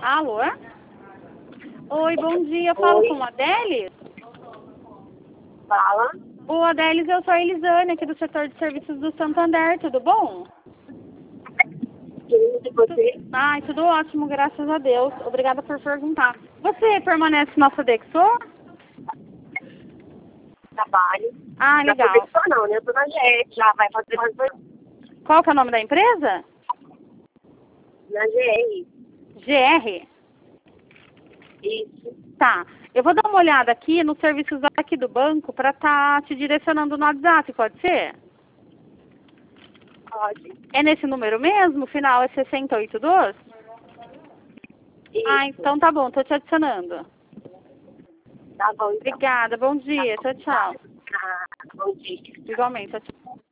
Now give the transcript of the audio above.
Alô? Oi, bom dia. Eu falo com a Adélis? Fala. Ô, Adélis, eu sou a Elisane, aqui do setor de serviços do Santander. Tudo bom? Querendo de você. Ai, tudo ótimo, graças a Deus. Obrigada por perguntar. Você permanece na Sodexo? Trabalho. Ah, legal. Na Sodexo não, né? Eu tô na GR, já vai fazer mais dois. Qual que é o nome da empresa? Na GR. GR? Isso. Tá. Eu vou dar uma olhada aqui nos serviços aqui do banco para estar te direcionando no WhatsApp, pode ser? Pode. É nesse número mesmo? O final é 682? Isso. Ah, então tá bom, tô te adicionando. Tá bom, então. Obrigada, bom dia, tchau, tchau. Bom dia. Igualmente, tchau, tchau.